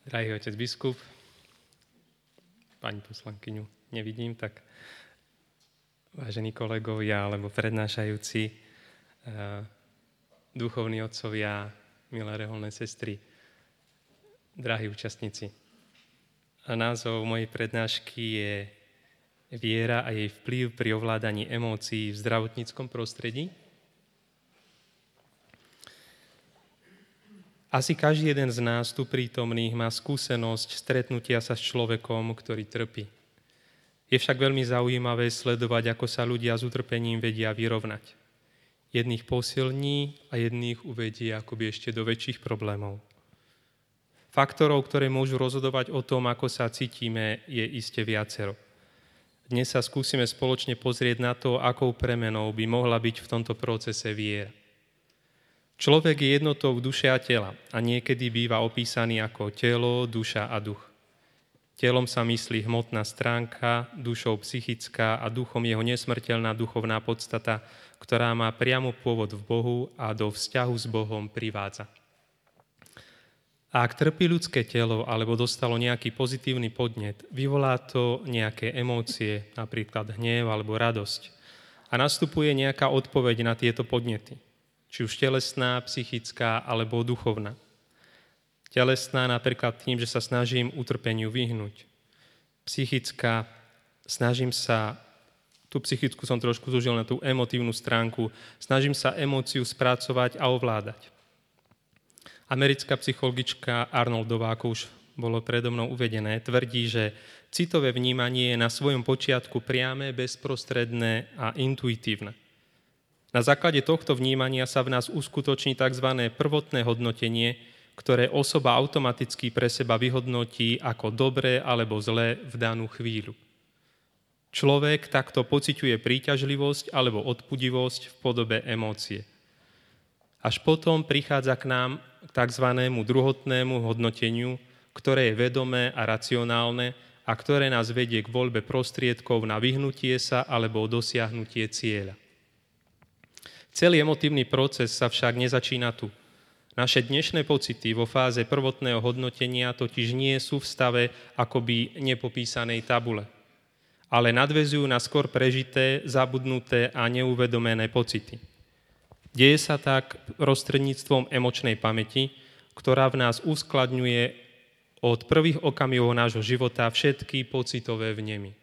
Drahý otec biskup, pani poslankyňu nevidím, tak vážení kolegovia alebo prednášajúci, duchovní otcovia, milé reholné sestry, drahí účastníci. A názov mojej prednášky je Viera a jej vplyv pri ovládaní emócií v zdravotníckom prostredí. Asi každý jeden z nás tu prítomných má skúsenosť stretnutia sa s človekom, ktorý trpí. Je však veľmi zaujímavé sledovať, ako sa ľudia s utrpením vedia vyrovnať. Jedných posilní a jedných uvedie akoby ešte do väčších problémov. Faktorov, ktoré môžu rozhodovať o tom, ako sa cítime, je iste viacero. Dnes sa skúsime spoločne pozrieť na to, akou premenou by mohla byť v tomto procese viera. Človek je jednotou duše a tela a niekedy býva opísaný ako telo, duša a duch. Telom sa myslí hmotná stránka, dušou psychická a duchom jeho nesmrteľná duchovná podstata, ktorá má priamo pôvod v Bohu a do vzťahu s Bohom privádza. A ak trpí ľudské telo alebo dostalo nejaký pozitívny podnet, vyvolá to nejaké emócie, napríklad hnev alebo radosť. A nastupuje nejaká odpoveď na tieto podnety. Či už telesná, psychická alebo duchovná. Telesná napríklad tým, že sa snažím utrpeniu vyhnúť. Psychická, snažím sa, tú psychickú som trošku zúžil na tú emotívnu stránku, snažím sa emóciu spracovať a ovládať. Americká psychologička Arnoldová, ako už bolo predo mnou uvedené, tvrdí, že citové vnímanie je na svojom počiatku priame, bezprostredné a intuitívne. Na základe tohto vnímania sa v nás uskutoční tzv. Prvotné hodnotenie, ktoré osoba automaticky pre seba vyhodnotí ako dobré alebo zlé v danú chvíľu. Človek takto pociťuje príťažlivosť alebo odpudivosť v podobe emócie. Až potom prichádza k nám k tzv. Druhotnému hodnoteniu, ktoré je vedomé a racionálne a ktoré nás vedie k voľbe prostriedkov na vyhnutie sa alebo dosiahnutie cieľa. Celý emotívny proces sa však nezačína tu. Naše dnešné pocity vo fáze prvotného hodnotenia totiž nie sú v stave akoby nepopísanej tabule, ale nadväzujú na skôr prežité, zabudnuté a neuvedomené pocity. Deje sa tak prostredníctvom emočnej pamäti, ktorá v nás uskladňuje od prvých okamihov nášho života všetky pocitové vnemy.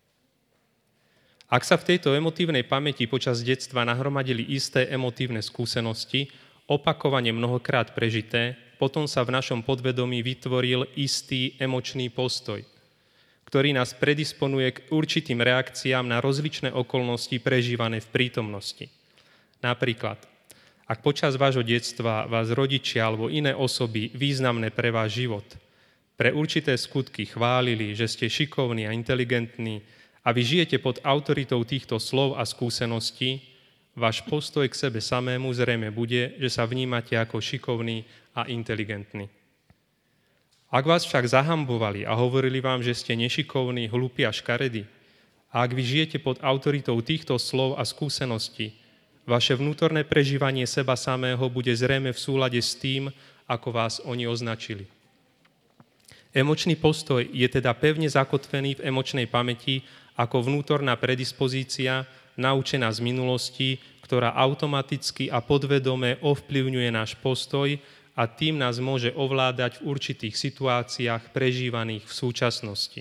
Ak sa v tejto emotívnej pamäti počas detstva nahromadili isté emotívne skúsenosti, opakovane mnohokrát prežité, potom sa v našom podvedomí vytvoril istý emočný postoj, ktorý nás predisponuje k určitým reakciám na rozličné okolnosti prežívané v prítomnosti. Napríklad, ak počas vášho detstva vás rodičia alebo iné osoby významné pre váš život, pre určité skutky chválili, že ste šikovní a inteligentní, a vy žijete pod autoritou týchto slov a skúseností, váš postoj k sebe samému zrejme bude, že sa vnímate ako šikovný a inteligentný. Ak vás však zahambovali a hovorili vám, že ste nešikovní, hlúpi a škaredí, a ak vy žijete pod autoritou týchto slov a skúseností, vaše vnútorné prežívanie seba samého bude zrejme v súlade s tým, ako vás oni označili. Emočný postoj je teda pevne zakotvený v emočnej pamäti ako vnútorná predispozícia, naučená z minulosti, ktorá automaticky a podvedome ovplyvňuje náš postoj a tým nás môže ovládať v určitých situáciách prežívaných v súčasnosti.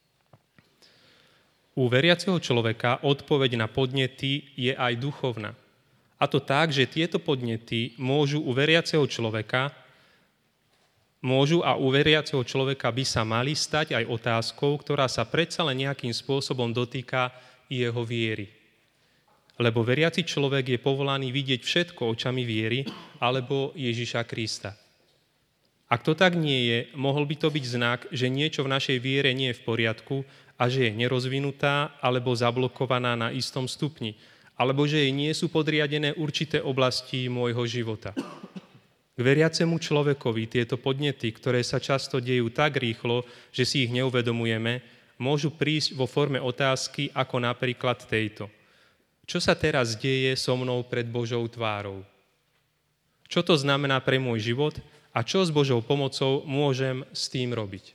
U veriaceho človeka odpoveď na podnety je aj duchovná. A to tak, že tieto podnety môžu u veriaceho človeka by sa mali stať aj otázkou, ktorá sa predsa len nejakým spôsobom dotýka jeho viery. Lebo veriaci človek je povolaný vidieť všetko očami viery alebo Ježiša Krista. Ak to tak nie je, mohol by to byť znak, že niečo v našej viere nie je v poriadku a že je nerozvinutá alebo zablokovaná na istom stupni, alebo že jej nie sú podriadené určité oblasti môjho života. K veriacemu človekovi tieto podnety, ktoré sa často dejú tak rýchlo, že si ich neuvedomujeme, môžu prísť vo forme otázky ako napríklad tejto. Čo sa teraz deje so mnou pred Božou tvárou? Čo to znamená pre môj život a a čo s Božou pomocou môžem s tým robiť.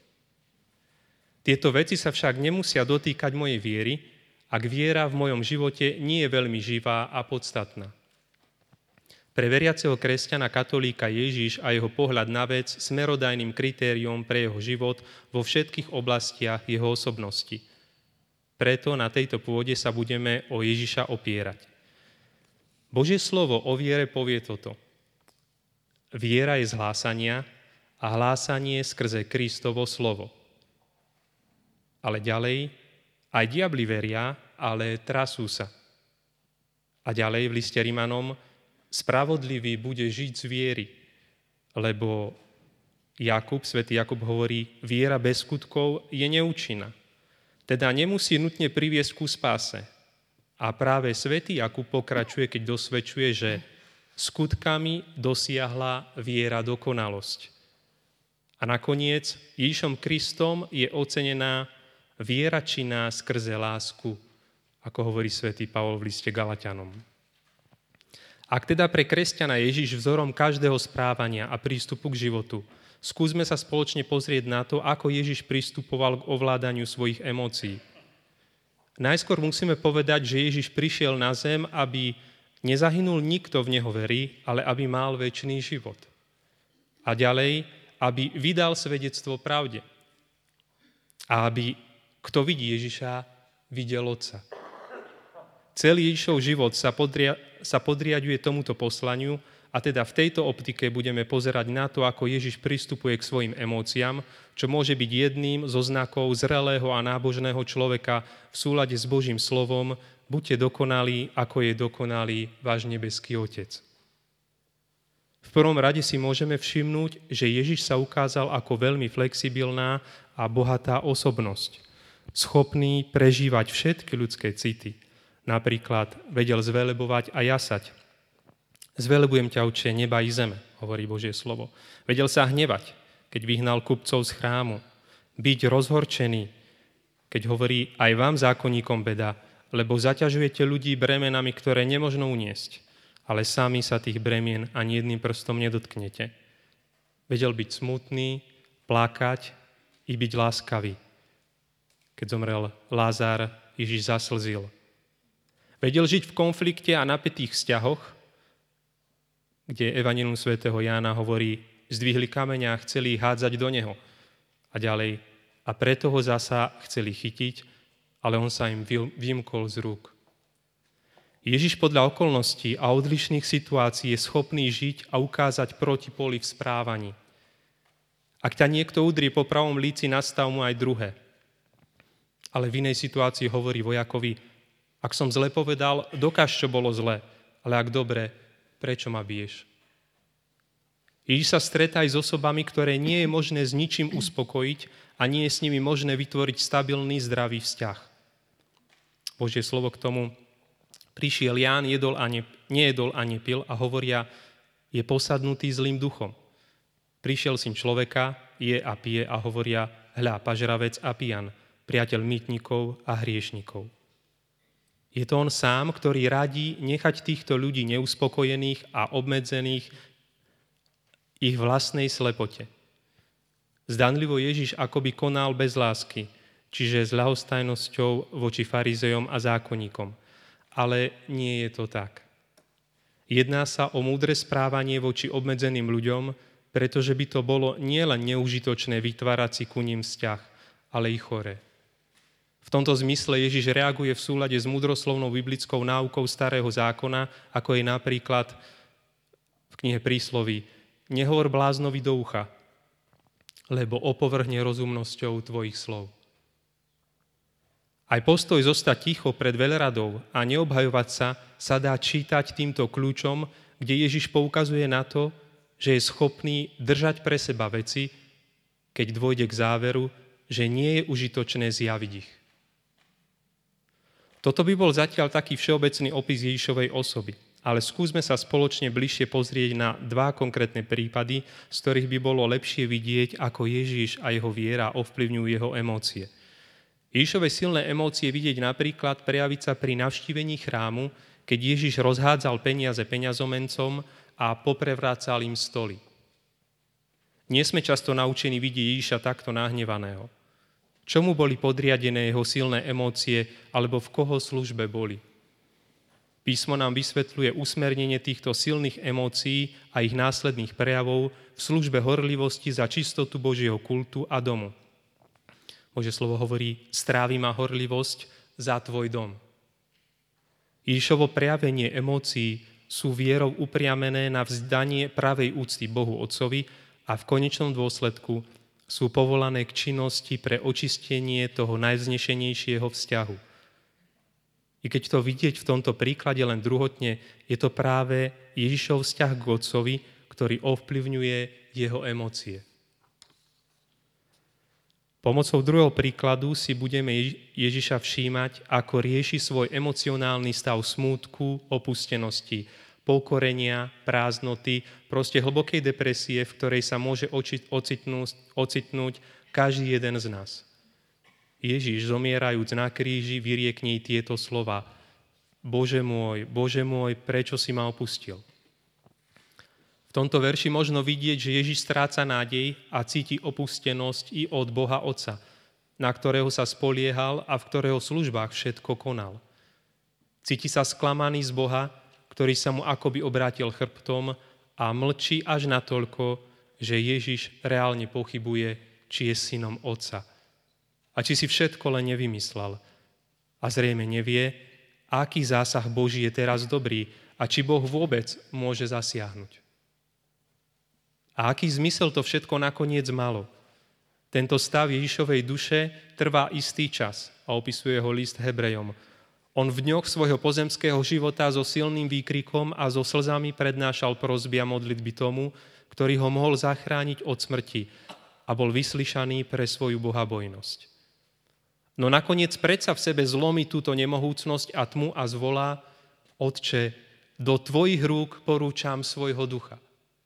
Tieto veci sa však nemusia dotýkať mojej viery, ak viera v mojom živote nie je veľmi živá a podstatná. Pre veriaceho kresťana katolíka Ježiš a jeho pohľad na vec smerodajným kritériom pre jeho život vo všetkých oblastiach jeho osobnosti. Preto na tejto pôde sa budeme o Ježiša opierať. Božie slovo o viere povie toto. Viera je z hlásania a hlásanie skrze Kristovo slovo. Ale ďalej, aj diabli veria, ale trasú sa. A ďalej v liste Rimanom, spravodlivý bude žiť z viery, lebo svätý Jakub hovorí, viera bez skutkov je neúčinná. Teda nemusí nutne priviesť ku spáse. A práve svätý Jakub pokračuje, keď dosvedčuje, že skutkami dosiahla viera dokonalosť. A nakoniec Ježišom Kristom je ocenená viera činná skrze lásku, ako hovorí svätý Pavol v liste Galatianom. Ak teda pre kresťana Ježiš vzorom každého správania a prístupu k životu, skúsme sa spoločne pozrieť na to, ako Ježiš pristupoval k ovládaniu svojich emócií. Najskôr musíme povedať, že Ježiš prišiel na zem, aby nezahynul nikto v neho verí, ale aby mal večný život. A ďalej, aby vydal svedectvo pravde. A aby, kto vidí Ježiša, videl Otca. Celý Ježišov život sa podriaďuje tomuto poslaniu a teda v tejto optike budeme pozerať na to, ako Ježiš pristupuje k svojim emóciám, čo môže byť jedným zo znakov zrelého a nábožného človeka v súlade s Božím slovom. Buďte dokonalí, ako je dokonalý váš nebeský Otec. V prvom rade si môžeme všimnúť, že Ježiš sa ukázal ako veľmi flexibilná a bohatá osobnosť, schopný prežívať všetky ľudské city. Napríklad vedel zvelebovať a jasať. Zvelebujem ťa, Otče, neba i zeme, hovorí Božie slovo. Vedel sa hnevať, keď vyhnal kupcov z chrámu. Byť rozhorčený, keď hovorí aj vám, zákonníkom, beda, lebo zaťažujete ľudí bremenami, ktoré nemožno uniesť, ale sami sa tých bremien ani jedným prstom nedotknete. Vedel byť smutný, plakať i byť láskavý. Keď zomrel Lázár, Ježiš zaslzil. Vedel žiť v konflikte a napätých vzťahoch, kde Evanjelium svätého Jána hovorí, zdvihli kameň a chceli hádzať do neho. A ďalej, a preto ho zasa chceli chytiť, ale on sa im vymkol z rúk. Ježiš podľa okolností a odlišných situácií je schopný žiť a ukázať protipóly v správaní. Ak ťa niekto udrie po pravom líci, nastav mu aj druhé. Ale v inej situácii hovorí vojakovi, ak som zle povedal, dokáž, čo bolo zle, ale ak dobre, prečo ma biješ? Ježiš sa stretá aj s osobami, ktoré nie je možné s ničím uspokojiť a nie je s nimi možné vytvoriť stabilný, zdravý vzťah. Božie slovo k tomu, prišiel Ján, nejedol a nepil a hovoria, je posadnutý zlým duchom. Prišiel syn človeka, je a pije a hovoria, hľa, pažravec a pijan, priateľ mýtnikov a hriešnikov. Je to on sám, ktorý radí nechať týchto ľudí neuspokojených a obmedzených ich vlastnej slepote. Zdanlivo Ježiš akoby konal bez lásky, čiže s ľahostajnosťou voči farizejom a zákonníkom. Ale nie je to tak. Jedná sa o múdre správanie voči obmedzeným ľuďom, pretože by to bolo nielen neužitočné vytvárať si ku ním vzťah, ale i choré. V tomto zmysle Ježiš reaguje v súlade s múdroslovnou biblickou náukou Starého zákona, ako je napríklad v knihe Prísloví, nehovor bláznovi do ucha, lebo opovrhne rozumnosťou tvojich slov. Aj postoj zostať ticho pred veľradou a neobhajovať sa dá čítať týmto kľúčom, kde Ježiš poukazuje na to, že je schopný držať pre seba veci, keď dôjde k záveru, že nie je užitočné zjaviť ich. Toto by bol zatiaľ taký všeobecný opis Ježišovej osoby, ale skúsme sa spoločne bližšie pozrieť na dva konkrétne prípady, z ktorých by bolo lepšie vidieť, ako Ježiš a jeho viera ovplyvňujú jeho emócie. Ježišove silné emócie vidieť napríklad prejaviť sa pri navštívení chrámu, keď Ježiš rozhádzal peniaze peňazomencom a poprevrácal im stoly. Nie sme často naučení vidieť Ježiša takto nahnevaného. Čomu boli podriadené jeho silné emócie, alebo v koho službe boli? Písmo nám vysvetľuje usmernenie týchto silných emócií a ich následných prejavov v službe horlivosti za čistotu Božieho kultu a domu. Božie slovo hovorí, strávi ma horlivosť za tvoj dom. Ježišovo prejavenie emócií sú vierou upriamené na vzdanie pravej úcty Bohu Otcovi a v konečnom dôsledku sú povolané k činnosti pre očistenie toho najvznešenejšieho vzťahu. I keď to vidieť v tomto príklade len druhotne, je to práve Ježišov vzťah k Otcovi, ktorý ovplyvňuje jeho emócie. Pomocou druhého príkladu si budeme Ježiša všímať, ako rieši svoj emocionálny stav smútku, opustenosti, pokorenia, prázdnoty, proste hlbokej depresie, v ktorej sa môže ocitnúť každý jeden z nás. Ježiš, zomierajúc na kríži, vyriekne tieto slova. Bože môj, prečo si ma opustil? V tomto verši možno vidieť, že Ježiš stráca nádej a cíti opustenosť i od Boha Otca, na ktorého sa spoliehal a v ktorého službách všetko konal. Cíti sa sklamaný z Boha, ktorý sa mu akoby obrátil chrbtom a mlčí až natoľko, že Ježiš reálne pochybuje, či je synom Otca. A či si všetko len nevymyslel. A zrejme nevie, aký zásah Boží je teraz dobrý a či Boh vôbec môže zasiahnuť. A aký zmysel to všetko nakoniec malo? Tento stav Ježišovej duše trvá istý čas a opisuje ho list Hebrejom. On v dňoch svojho pozemského života so silným výkrikom a so slzami prednášal prosby a modlitby tomu, ktorý ho mohol zachrániť od smrti a bol vyslyšaný pre svoju bohabojnosť. No nakoniec predsa v sebe zlomí túto nemohúcnosť a tmu a zvolá: Otče, do tvojich rúk porúčam svojho ducha.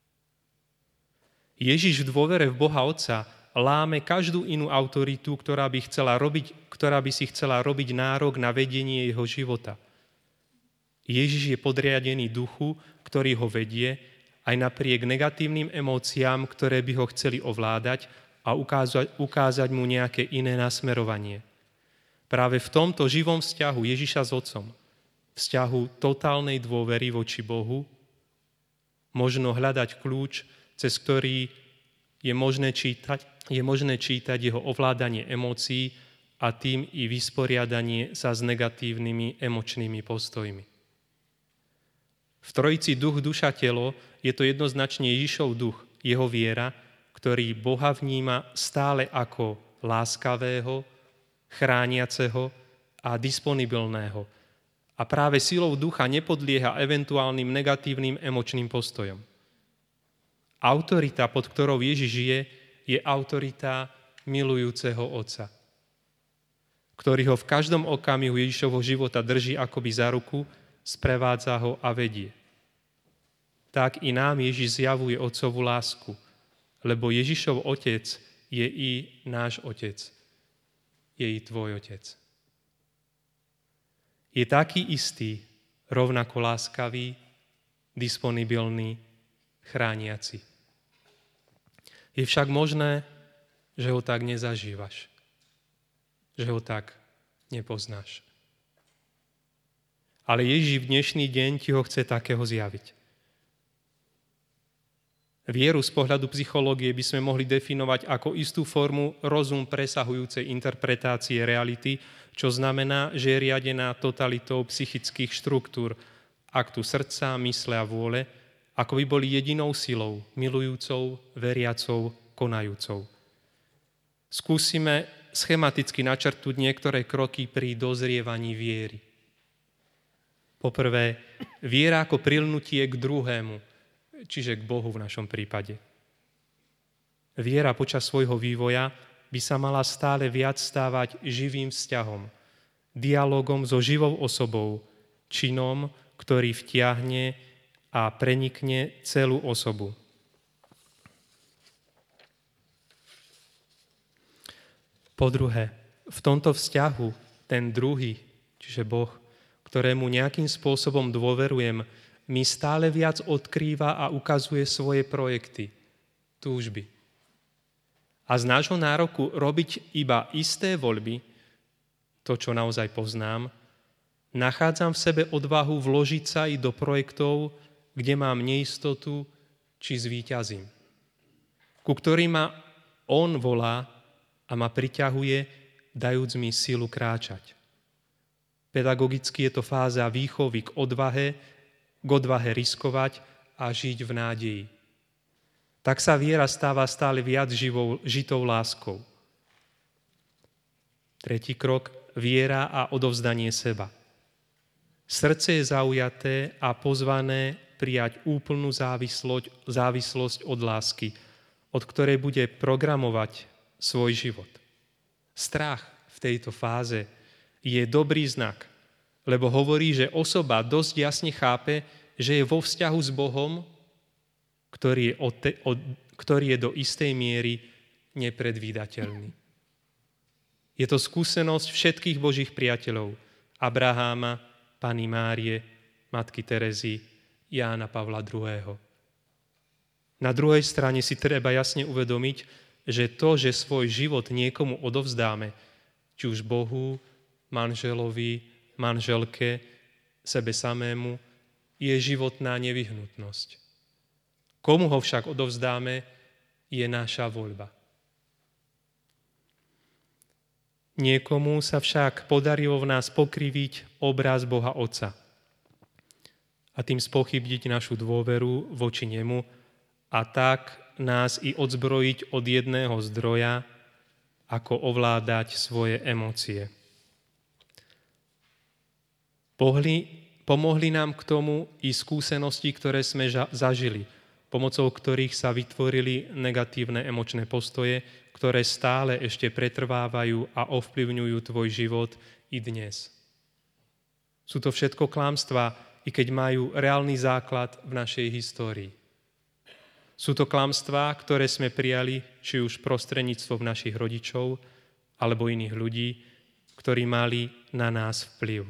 Ježiš v dôvere v Boha Otca láme každú inú autoritu, ktorá by si chcela robiť nárok na vedenie jeho života. Ježiš je podriadený duchu, ktorý ho vedie, aj napriek negatívnym emóciám, ktoré by ho chceli ovládať a ukázať mu nejaké iné nasmerovanie. Práve v tomto živom vzťahu Ježiša s Otcom, vzťahu totálnej dôvery voči Bohu, možno hľadať kľúč, cez ktorý je možné čítať jeho ovládanie emócií a tým i vysporiadanie sa s negatívnymi emočnými postojmi. V trojici duch, duša, telo je to jednoznačne Ježišov duch, jeho viera, ktorý Boha vníma stále ako láskavého, chrániaceho a disponibilného. A práve silou ducha nepodlieha eventuálnym negatívnym emočným postojom. Autorita, pod ktorou Ježiš žije, je autorita milujúceho Otca, ktorý ho v každom okamihu Ježišovho života drží akoby za ruku, sprevádza ho a vedie. Tak i nám Ježiš zjavuje Otcovú lásku, lebo Ježišov Otec je i náš Otec. Je i tvoj Otec. Je taký istý, rovnako láskavý, disponibilný, chrániaci. Je však možné, že ho tak nezažívaš, že ho tak nepoznáš. Ale Ježiš v dnešný deň ti ho chce takého zjaviť. Vieru z pohľadu psychológie by sme mohli definovať ako istú formu rozum presahujúcej interpretácie reality, čo znamená, že je riadená totalitou psychických štruktúr, aktu srdca, mysle a vôle, ako by boli jedinou silou, milujúcou, veriacou, konajúcou. Skúsime schematicky načrtnúť niektoré kroky pri dozrievaní viery. Poprvé, viera ako prilnutie k druhému, čiže k Bohu v našom prípade. Viera počas svojho vývoja by sa mala stále viac stávať živým vzťahom, dialogom so živou osobou, činom, ktorý vtiahne a prenikne celú osobu. Po druhé, v tomto vzťahu ten druhý, čiže Boh, ktorému nejakým spôsobom dôverujem, mi stále viac odkrýva a ukazuje svoje projekty, túžby, a z nášho nároku robiť iba isté voľby, to, čo naozaj poznám, nachádzam v sebe odvahu vložiť sa i do projektov, kde mám neistotu, či zvíťazím. Ku ktorým ma on volá a ma priťahuje, dajúc mi silu kráčať. Pedagogicky je to fáza výchovy k odvahe riskovať a žiť v nádeji. Tak sa viera stáva stále viac žitou láskou. Tretí krok, viera a odovzdanie seba. Srdce je zaujaté a pozvané prijať úplnú závislosť od lásky, od ktorej bude programovať svoj život. Strach v tejto fáze je dobrý znak, lebo hovorí, že osoba dosť jasne chápe, že je vo vzťahu s Bohom, ktorý je do istej miery nepredvídateľný. Je to skúsenosť všetkých Božích priateľov, Abraháma, Panny Márie, Matky Terezy, Jána Pavla II. Na druhej strane si treba jasne uvedomiť, že to, že svoj život niekomu odovzdáme, či už Bohu, manželovi, manželke, sebe samému, je životná nevyhnutnosť. Komu ho však odovzdáme, je naša voľba. Niekomu sa však podarilo v nás pokriviť obraz Boha Otca a tým spochybniť našu dôveru voči nemu a tak nás i odzbrojiť od jedného zdroja, ako ovládať svoje emócie. Pomohli nám k tomu i skúsenosti, ktoré sme zažili, pomocou ktorých sa vytvorili negatívne emočné postoje, ktoré stále ešte pretrvávajú a ovplyvňujú tvoj život i dnes. Sú to všetko klamstvá, i keď majú reálny základ v našej histórii. Sú to klamstvá, ktoré sme prijali, či už prostredníctvom našich rodičov, alebo iných ľudí, ktorí mali na nás vplyv.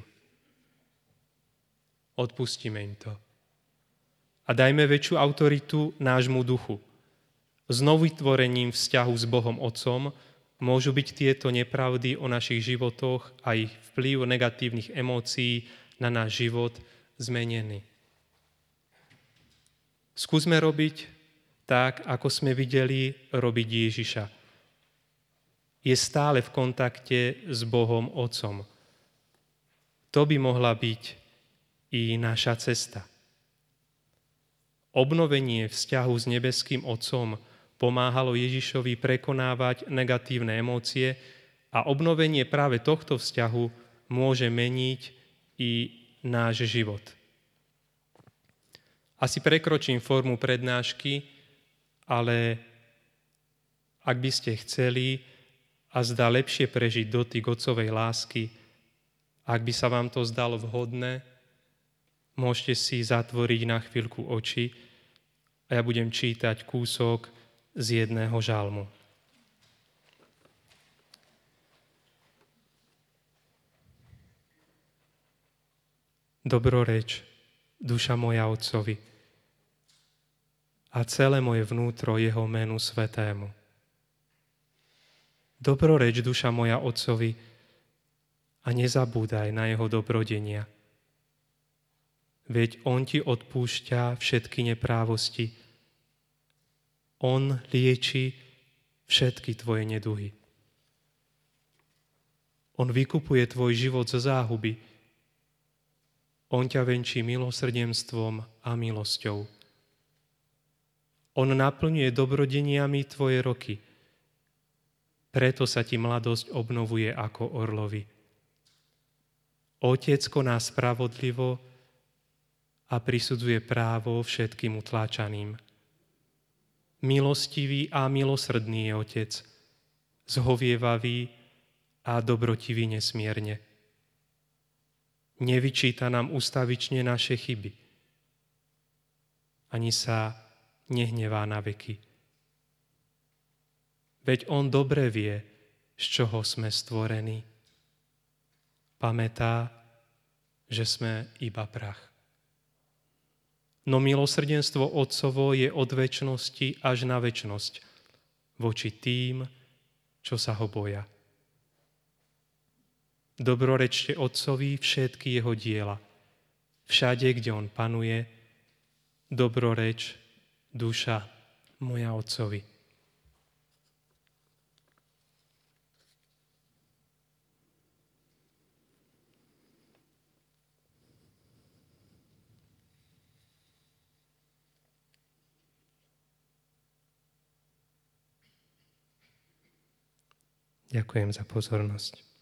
Odpustíme im to. A dajme väčšiu autoritu nášmu duchu. Znovuvytvorením vzťahu s Bohom Otcom môžu byť tieto nepravdy o našich životoch a ich vplyv negatívnych emócií na náš život zmenený. Skúsme robiť tak, ako sme videli robiť Ježiša. Je stále v kontakte s Bohom Otcom. To by mohla byť i naša cesta. Obnovenie vzťahu s nebeským Otcom pomáhalo Ježišovi prekonávať negatívne emócie a obnovenie práve tohto vzťahu môže meniť i náš život. Asi prekročím formu prednášky, ale ak by ste chceli a zdá lepšie prežiť dotyk Otcovej lásky, ak by sa vám to zdalo vhodné, môžete si zatvoriť na chvíľku oči a ja budem čítať kúsok z jedného žalmu. Dobroreč, duša moja Otcovi, a celé moje vnútro jeho menu svätému. Dobroreč, duša moja Otcovi, a nezabúdaj na jeho dobrodenia. Veď on ti odpúšťa všetky neprávosti. On lieči všetky tvoje neduhy. On vykupuje tvoj život zo záhuby. On ťa venčí milosrdenstvom a milosťou. On naplňuje dobrodeniami tvoje roky. Preto sa ti mladosť obnovuje ako orlovi. Otec koná spravodlivo a prisudzuje právo všetkým utláčaným. Milostivý a milosrdný je Otec, zhovievavý a dobrotivý nesmierne. Nevyčíta nám ustavične naše chyby, ani sa nehnevá na veky. Veď on dobre vie, z čoho sme stvorení. Pamätá, že sme iba prach. No milosrdenstvo Otcovo je od večnosti až na večnosť voči tým, čo sa ho boja. Dobrorečte Otcovi všetky jeho diela. Všade, kde on panuje, dobroreč, duša moja Otcovi. Ďakujem za pozornosť.